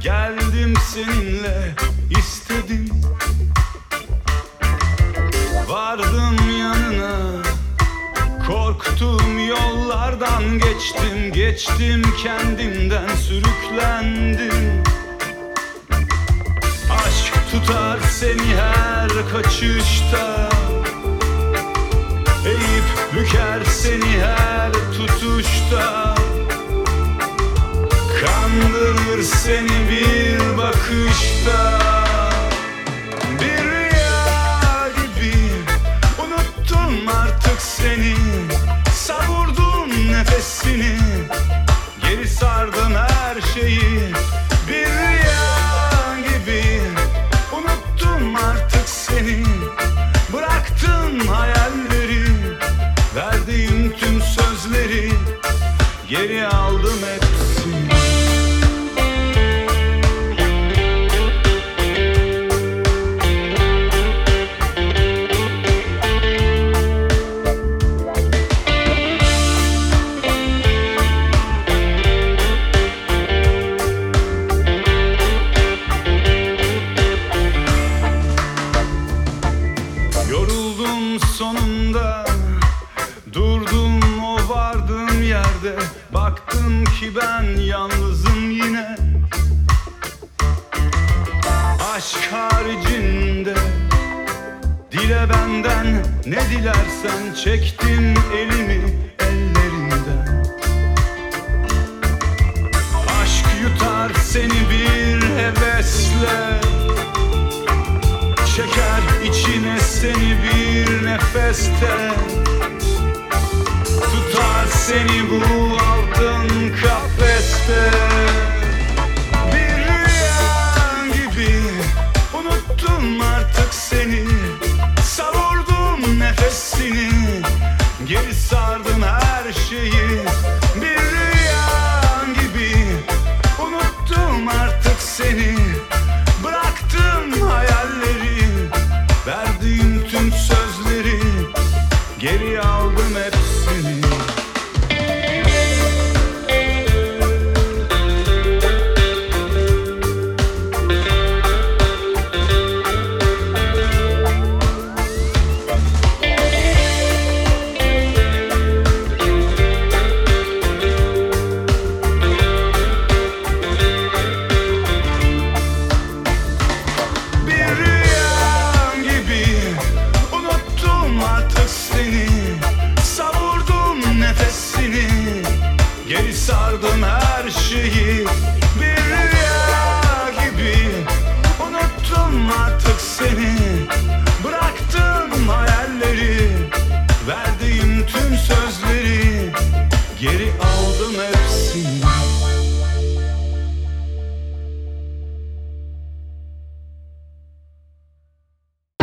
Geldim seninle istedim, vardım yanına. Korktuğum yollardan geçtim kendimden sürüklendim. Aşk tutar seni her kaçışta, eğip büker seni her tutuşta. Kandırır seni bir bakışta. Bir rüya gibi unuttum artık seni. Savurdum nefesini, geri sardım her şeyi. Bir rüya gibi unuttum artık seni. Bıraktım hayalleri, verdiğim tüm sözleri geri aldım hepsini. Yoruldum sonunda, durdum o vardığım yerde. Baktım ki ben yalnızım yine. Aşk haricinde dile benden ne dilersen. Çektim elimi ellerinden. Aşk yutar seni bir hevesle, çeker içine seni bir nefeste. Tutar seni bu altın kafeste. Bir rüya gibi unuttum artık seni. Savurdum nefesini, geri sardım her şeyi. Bir rüya gibi unuttum artık seni.